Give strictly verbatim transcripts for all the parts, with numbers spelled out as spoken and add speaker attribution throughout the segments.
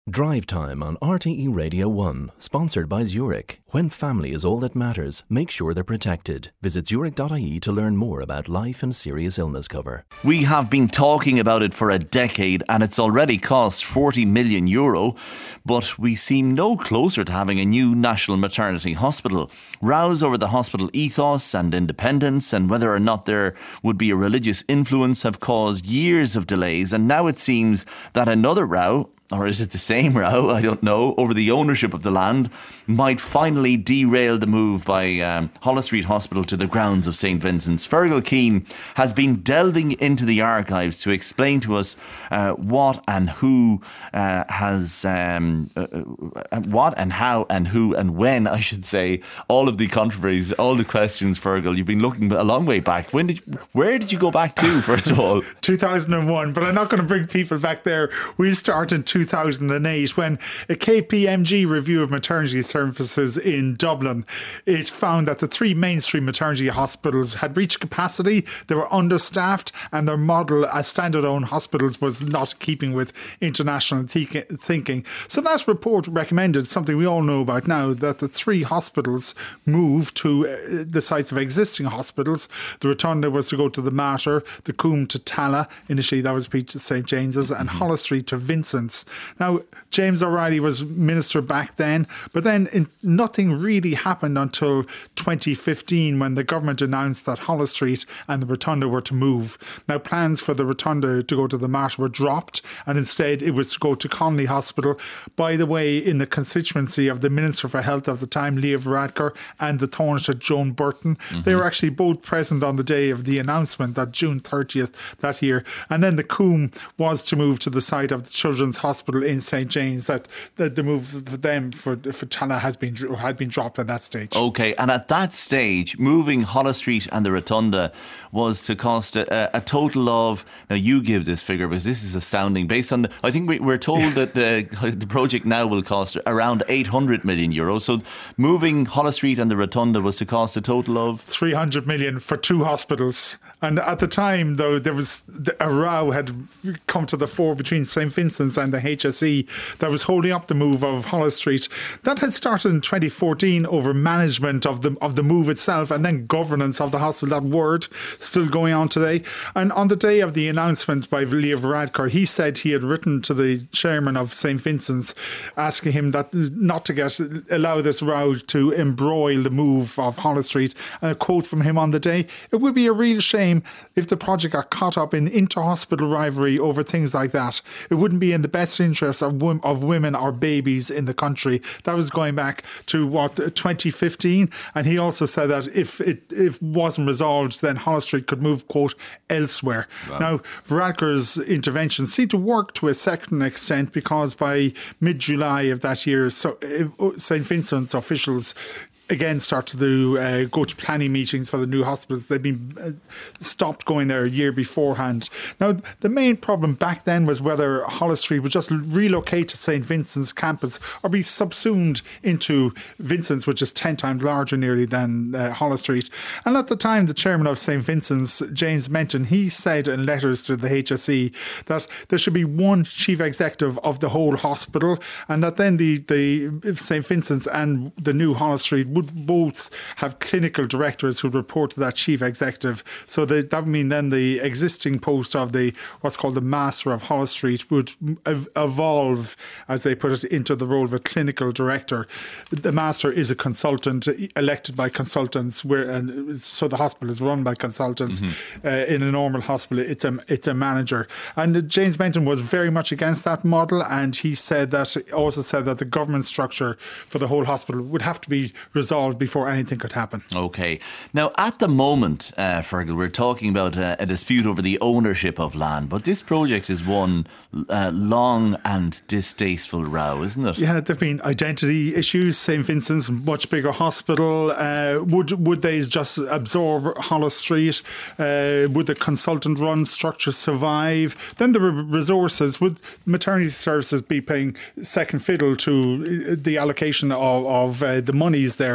Speaker 1: Drive Time on R T E Radio one, sponsored by Zurich. When family is all that matters, make sure they're protected. Visit zurich dot I E to learn more about life and serious illness cover.
Speaker 2: We have been talking about it for a decade and it's already cost forty million euro, but we seem no closer to having a new national maternity hospital. Rows over the hospital ethos and independence and whether or not there would be a religious influence have caused years of delays, and now it seems that another row, or is it the same row, I don't know, over the ownership of the land, might finally derail the move by um, Holles Street Hospital to the grounds of Saint Vincent's. Fergal Keane has been delving into the archives to explain to us uh, what and who uh, has, um, uh, what and how and who and when, I should say, all of the controversies, all the questions, Fergal. You've been looking a long way back. When did, you, where did you go back to, first of all?
Speaker 3: two thousand one, but I'm not going to bring people back there. We'll start in two thousand eight when a K P M G review of maternity services in Dublin, it found that the three mainstream maternity hospitals had reached capacity, they were understaffed, and their model as standalone hospitals was not keeping with international th- thinking. So that report recommended something we all know about now, that the three hospitals move to uh, the sites of existing hospitals. The Rotunda was to go to the Mater, the Coombe to Tala, initially that was Saint James's, and Holles Street to Vincent's. Now, James O'Reilly was minister back then, but then in, nothing really happened until twenty fifteen when the government announced that Holles Street and the Rotunda were to move. Now, plans for the Rotunda to go to the Mater were dropped, and instead it was to go to Connolly Hospital. By the way, in the constituency of the Minister for Health of the time, Leah Varadkar, and the Taoiseach Joan Burton. Mm-hmm. They were actually both present on the day of the announcement, that June thirtieth that year. And then the Coombe was to move to the site of the Children's Hospital in Saint James. That, that the move for them for for Tala has been had been dropped at that stage.
Speaker 2: Okay, and at that stage, moving Holles Street and the Rotunda was to cost a, a total of, now you give this figure because this is astounding. Based on the, I think we, we're told that the the project now will cost around eight hundred million euros. So moving Holles Street and the Rotunda was to cost a total of
Speaker 3: three hundred million for two hospitals. And at the time, though, there was a row had come to the fore between Saint Vincent's and the H S E that was holding up the move of Holles Street. That had started in twenty fourteen over management of the of the move itself and then governance of the hospital. That word still going on today. And on the day of the announcement by Leah Varadkar, he said he had written to the chairman of Saint Vincent's asking him that not to get allow this row to embroil the move of Holles Street. And a quote from him on the day: "It would be a real shame if the project got caught up in inter-hospital rivalry over things like that. It wouldn't be in the best interest of, w- of women or babies in the country." That was going back to, what, twenty fifteen. And he also said that if it if wasn't resolved, then Holles Street could move, quote, elsewhere. Wow. Now, Varadkar's intervention seemed to work to a certain extent because by mid-July of that year, so, uh, Saint Vincent's officials again started to uh, go to planning meetings for the new hospitals. They'd been uh, stopped going there a year beforehand. Now, the main problem back then was whether Holles Street would just relocate to Saint Vincent's campus or be subsumed into Vincent's, which is ten times larger nearly than uh, Holles Street. And at the time, the chairman of Saint Vincent's, James Menton, he said in letters to the H S E that there should be one chief executive of the whole hospital, and that then the, the Saint Vincent's and the new Holles Street would both have clinical directors who report to that chief executive. So they, that would mean then the existing post of the what's called the Master of Holles Street would ev- evolve, as they put it, into the role of a clinical director. The Master is a consultant elected by consultants, where and so the hospital is run by consultants. Mm-hmm. Uh, in a normal hospital, it's a it's a manager. And James Benton was very much against that model, and he said that also said that the government structure for the whole hospital would have to be resolved before anything could happen.
Speaker 2: Okay. Now, at the moment, uh, Fergal, we're talking about a, a dispute over the ownership of land, but this project is one uh, long and distasteful row, isn't it?
Speaker 3: Yeah, there have been identity issues. Saint Vincent's, much bigger hospital. Uh, would would they just absorb Holles Street? Uh, would the consultant-run structure survive? Then there were resources. Would maternity services be paying second fiddle to the allocation of, of uh, the monies there?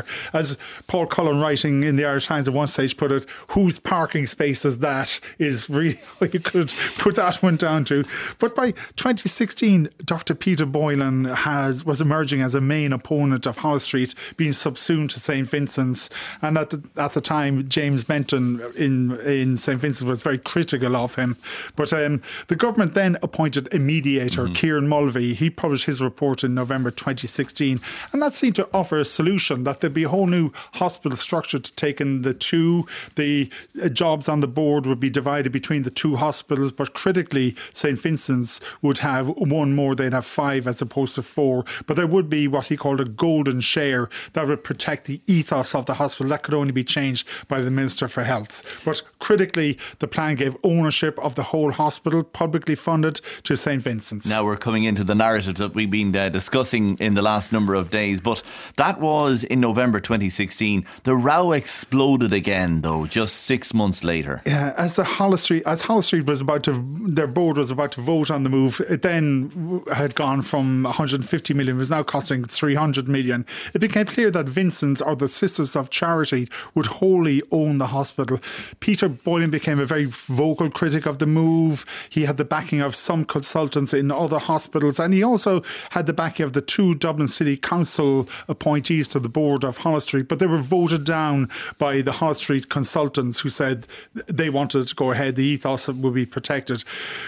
Speaker 3: As Paul Cullen, writing in the Irish Times at one stage, put it, whose parking space is that? Is really what you could put that one down to. But by twenty sixteen, Doctor Peter Boylan has was emerging as a main opponent of Holles Street being subsumed to Saint Vincent's, and at the, at the time James Benton in in Saint Vincent's was very critical of him. But um, the government then appointed a mediator, mm-hmm. Kieran Mulvey. He published his report in November twenty sixteen, and that seemed to offer a solution, that there'd be a whole new hospital structure to take in the two. The uh, jobs on the board would be divided between the two hospitals, but critically Saint Vincent's would have one more. They'd have five as opposed to four, but there would be what he called a golden share that would protect the ethos of the hospital. That could only be changed by the Minister for Health. But critically, the plan gave ownership of the whole hospital, publicly funded, to Saint Vincent's.
Speaker 2: Now we're coming into the narrative that we've been uh, discussing in the last number of days, but that was in November twenty sixteen. The row exploded again, though, just six months later.
Speaker 3: Yeah, as the Holles Street, as Holles Street was about to, their board was about to vote on the move, it then had gone from one hundred fifty million, was now costing three hundred million. It became clear that Vincent's, or the Sisters of Charity, would wholly own the hospital. Peter Boylan became a very vocal critic of the move. He had the backing of some consultants in other hospitals, and he also had the backing of the two Dublin City Council appointees to the board of Holles Street, but they were voted down by the Holles Street consultants, who said they wanted to go ahead, the ethos would be protected.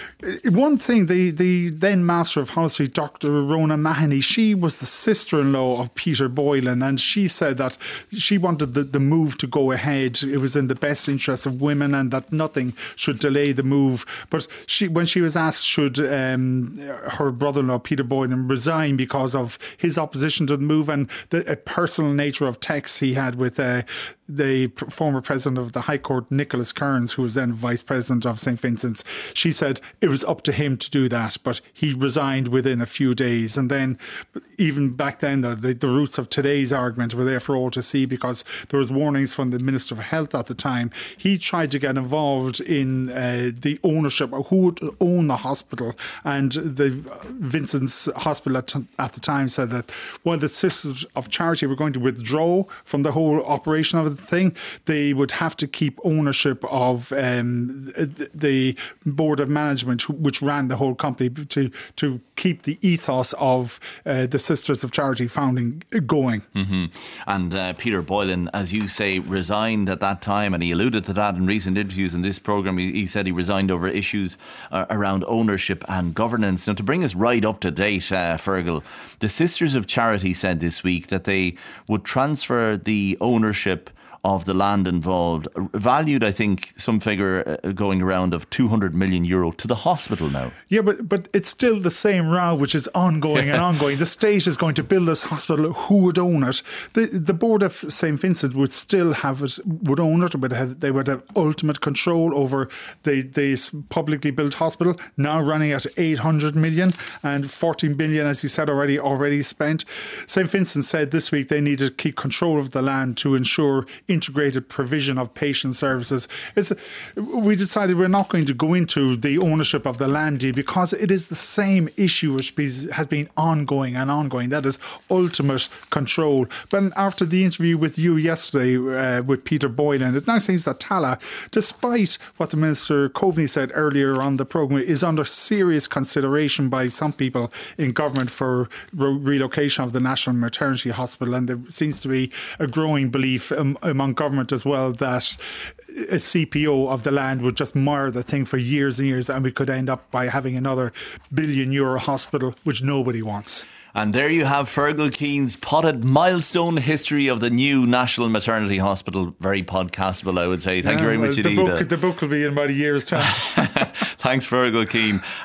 Speaker 3: One thing, the, the then master of Holles Street, Doctor Rona Mahoney, she was the sister-in-law of Peter Boylan, and she said that she wanted the, the move to go ahead. It was in the best interest of women, and that nothing should delay the move. But she, when she was asked should um, her brother-in-law Peter Boylan resign because of his opposition to the move and the personal nature of texts he had with uh, the former president of the High Court, Nicholas Kearns, who was then vice president of Saint Vincent's, she said it was up to him to do that, but he resigned within a few days. And then even back then, the, the, the roots of today's argument were there for all to see, because there was warnings from the Minister for Health at the time. He tried to get involved in uh, the ownership of who would own the hospital, and the Vincent's Hospital at, at the time said that while the Sisters of Charity were going to withdraw from the whole operation of the thing, they would have to keep ownership of um, the board of management, which ran the whole company, to to keep the ethos of uh, the Sisters of Charity founding going.
Speaker 2: Mm-hmm. And uh, Peter Boylan, as you say, resigned at that time, and he alluded to that in recent interviews in this programme. He, he said he resigned over issues uh, around ownership and governance. Now, to bring us right up to date, uh, Fergal, the Sisters of Charity said this week that they would transfer the ownership of the land involved, valued, I think, some figure uh, going around of two hundred million euro, to the hospital now.
Speaker 3: Yeah, but but it's still the same row, which is ongoing and ongoing. The state is going to build this hospital. Who would own it? The the board of Saint Vincent would still have it, would own it, but have, they would have ultimate control over the this publicly built hospital, now running at eight hundred million, and fourteen billion, as you said, already already spent. Saint Vincent said this week they needed to keep control of the land to ensure integrated provision of patient services. It's, we decided we're not going to go into the ownership of the land deal, because it is the same issue which has been ongoing and ongoing. That is ultimate control. But after the interview with you yesterday uh, with Peter Boylan, it now seems that Tallaght, despite what the Minister Coveney said earlier on the programme, is under serious consideration by some people in government for re- relocation of the National Maternity Hospital. And there seems to be a growing belief um, among government as well that a C P O of the land would just mar the thing for years and years, and we could end up by having another billion euro hospital, which nobody wants.
Speaker 2: And there you have Fergal Keane's potted milestone history of the new National Maternity Hospital. Very podcastable, I would say. Thank yeah, you very much
Speaker 3: the
Speaker 2: indeed.
Speaker 3: Book, the book will be in about a year's time.
Speaker 2: Thanks, Fergal Keane.